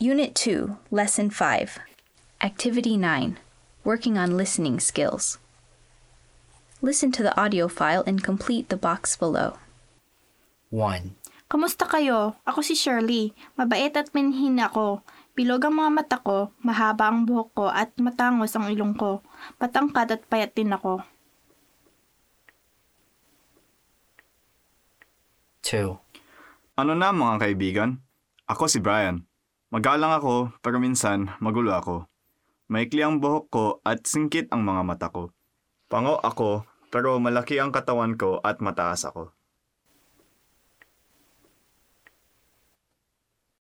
Unit 2, Lesson 5. Activity 9. Working on listening skills. Listen to the audio file and complete the box below. 1. Kamusta kayo? Ako si Shirley. Mabait at minhin ako. Bilog ang mga mata ko, mahaba ang buhok ko at matangos ang ilong ko. Patangkad at payat din ako. 2. Ano na mga kaibigan? Ako si Brian. Magalang ako pero minsan magulo ako. Maikli ang buhok ko at singkit ang mga mata ko. Pango ako pero malaki ang katawan ko at mataas ako.